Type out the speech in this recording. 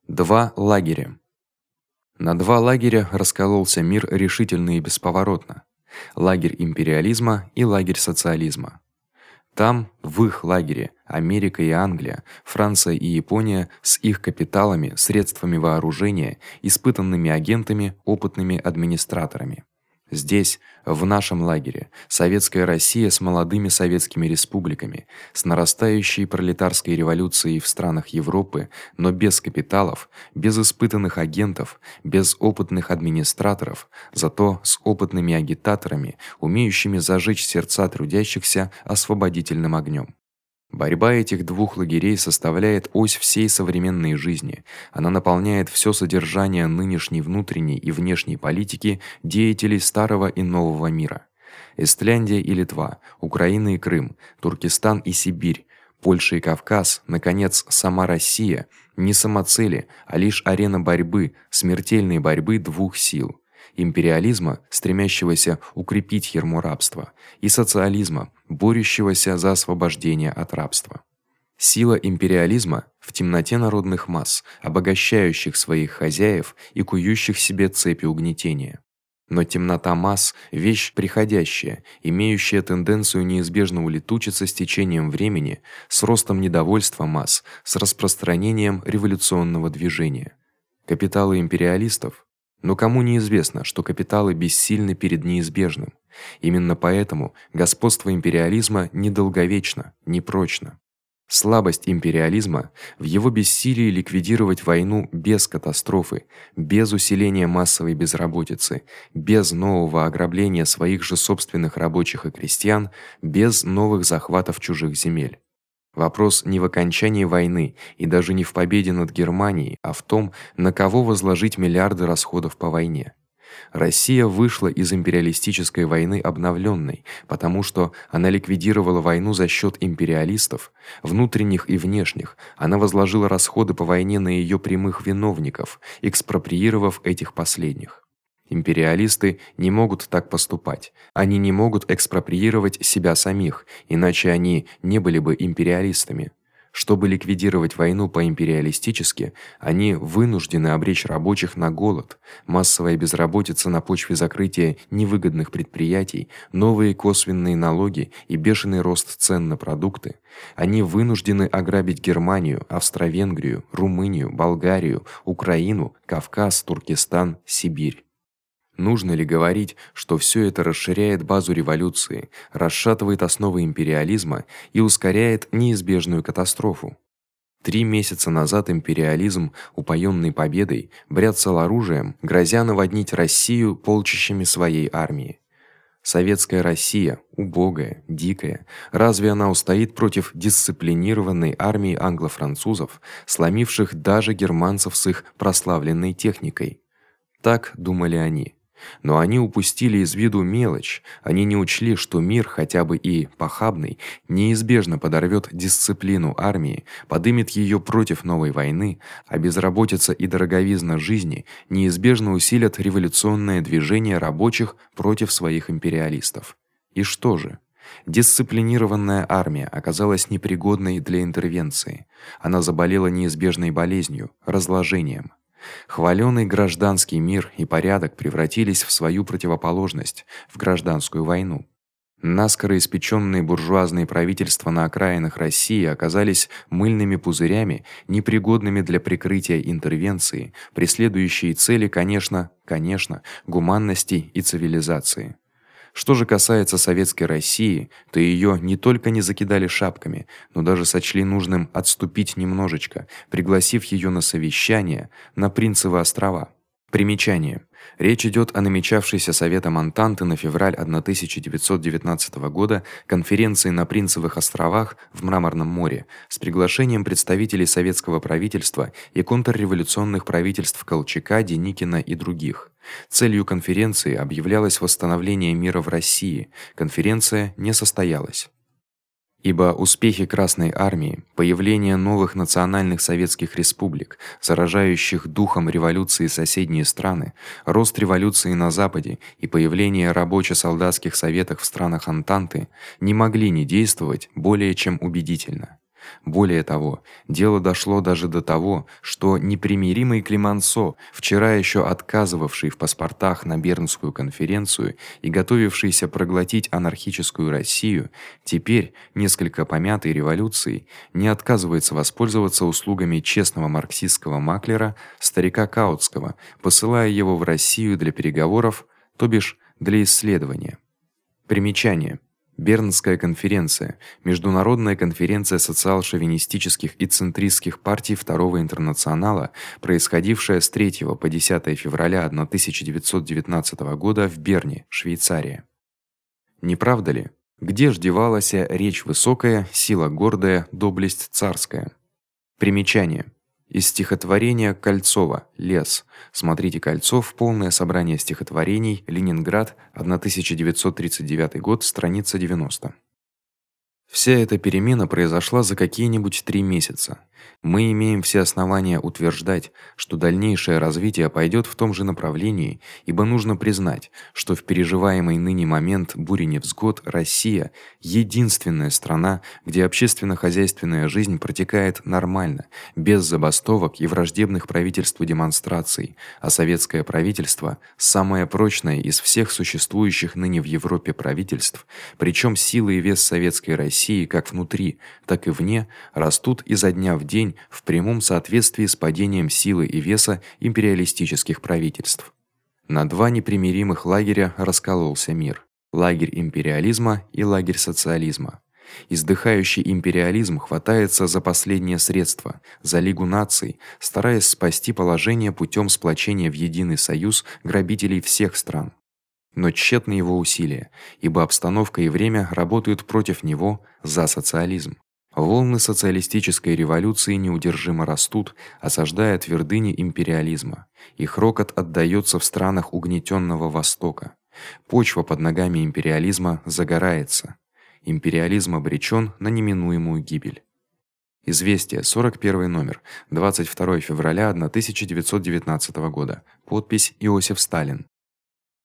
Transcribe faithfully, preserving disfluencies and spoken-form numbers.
Два лагеря. На два лагеря раскололся мир решительно и бесповоротно: лагерь империализма и лагерь социализма. Там, в их лагере, Америка и Англия, Франция и Япония с их капиталами, средствами вооружения, испытанными агентами, опытными администраторами. Здесь, в нашем лагере, советская Россия с молодыми советскими республиками, с нарастающей пролетарской революцией в странах Европы, но без капиталов, без испытанных агентов, без опытных администраторов, зато с опытными агитаторами, умеющими зажечь сердца трудящихся освободительным огнём. Борьба этих двух лагерей составляет ось всей современной жизни. Она наполняет всё содержание нынешней внутренней и внешней политики деятелей старого и нового мира. Эстляндия и Литва, Украина и Крым, Туркестан и Сибирь, Польша и Кавказ, наконец, сама Россия не самоцели, а лишь арена борьбы, смертельной борьбы двух сил: империализма, стремящегося укрепить ярмо рабства, и социализма, борющегося за освобождение от рабства. Сила империализма в темноте народных масс, обогащающих своих хозяев и кующих себе цепи угнетения. Но темнота масс вещь приходящая, имеющая тенденцию неизбежно улетучиться с течением времени, с ростом недовольства масс, с распространением революционного движения. Капиталы империалистов. Но кому не известно, что капиталы бессильны перед неизбежным? Именно поэтому господство империализма недолговечно, непрочно. Слабость империализма в его бессилии ликвидировать войну без катастрофы, без усиления массовой безработицы, без нового ограбления своих же собственных рабочих и крестьян, без новых захватов чужих земель. Вопрос не в окончании войны и даже не в победе над Германией, а в том, на кого возложить миллиарды расходов по войне. Россия вышла из империалистической войны обновлённой, потому что она ликвидировала войну за счёт империалистов, внутренних и внешних. Она возложила расходы по войне на её прямых виновников, экспроприировав этих последних. Империалисты не могут так поступать. Они не могут экспроприировать себя самих, иначе они не были бы империалистами. Чтобы ликвидировать войну по-империалистически, они вынуждены обречь рабочих на голод, массовая безработица на почве закрытия невыгодных предприятий, новые косвенные налоги и бешеный рост цен на продукты. Они вынуждены ограбить Германию, Австро-Венгрию, Румынию, Болгарию, Украину, Кавказ, Туркестан, Сибирь. Нужно ли говорить, что всё это расширяет базу революции, расшатывает основы империализма и ускоряет неизбежную катастрофу? Три месяца назад империализм, упоённый победой, бряцал оружием, грозя наводнить Россию полчищами своей армии. Советская Россия, убогая, дикая, разве она устоит против дисциплинированной армии англо-французов, сломивших даже германцев с их прославленной техникой? Так думали они. Но они упустили из виду мелочь. Они не учли, что мир, хотя бы и похабный, неизбежно подорвёт дисциплину армии, подымет её против новой войны, а безработица и дороговизна жизни неизбежно усилят революционное движение рабочих против своих империалистов. И что же? Дисциплинированная армия оказалась непригодной для интервенции. Она заболела неизбежной болезнью разложением. Хвалёный гражданский мир и порядок превратились в свою противоположность, в гражданскую войну. Наскоро испечённые буржуазные правительства на окраинах России оказались мыльными пузырями, непригодными для прикрытия интервенции, преследующей цели, конечно, конечно, гуманности и цивилизации. Что же касается советской России, то её не только не закидали шапками, но даже сочли нужным отступить немножечко, пригласив её на совещание на Принцевы острова. Примечание: речь идёт о намечавшейся Советом Антанты на февраль тысяча девятьсот девятнадцатого года конференции на Принцевых островах в Мраморном море с приглашением представителей советского правительства и контрреволюционных правительств Колчака, Деникина и других. Целью конференции объявлялось восстановление мира в России. Конференция не состоялась. Ибо успехи Красной армии, появление новых национальных советских республик, заражающих духом революции соседние страны, рост революции на западе и появление рабоче-солдатских советов в странах Антанты не могли не действовать более чем убедительно. Более того, дело дошло даже до того, что непримиримый Климансо, вчера ещё отказывавший в паспортах на Бернскую конференцию и готовившийся проглотить анархическую Россию, теперь, несколько помятый революцией, не отказывается воспользоваться услугами честного марксистского маклера старика Каутского, посылая его в Россию для переговоров, то бишь для исследования. Примечание: Бернская конференция международная конференция социал-шовинистических и центристских партий Второго интернационала, происходившая с третьего по десятое февраля тысяча девятьсот девятнадцатого года в Берне, Швейцария. Не правда ли? Где ж девалась речь высокая, сила гордая, доблесть царская? Примечание: из стихотворения Кольцова Лес. Смотрите Кольцов. Полное собрание стихотворений. Ленинград, тысяча девятьсот тридцать девятый год, страница девяносто. Вся эта перемена произошла за какие-нибудь три месяца. Мы имеем все основания утверждать, что дальнейшее развитие пойдёт в том же направлении, ибо нужно признать, что в переживаемый ныне момент бури невзгод Россия единственная страна, где общественно-хозяйственная жизнь протекает нормально, без забастовок и враждебных правительству демонстраций, а советское правительство самое прочное из всех существующих ныне в Европе правительств, причём сила и вес советской России как внутри, так и вне растут изо дня в день в прямом соответствии с падением силы и веса империалистических правительств. На два непримиримых лагеря раскололся мир: лагерь империализма и лагерь социализма. Издыхающий империализм хватается за последнее средство, за Лигу наций, стараясь спасти положение путём сплочения в единый союз грабителей всех стран. Но тщетны его усилия, ибо обстановка и время работают против него, за социализм. Волны социалистической революции неудержимо растут, осаждая твердыни империализма. Их рокот отдаётся в странах угнетённого Востока. Почва под ногами империализма загорается. Империализм обречён на неминуемую гибель. Известия, сорок первый номер, двадцать второе февраля тысяча девятьсот девятнадцатого года. Подпись Иосиф Сталин.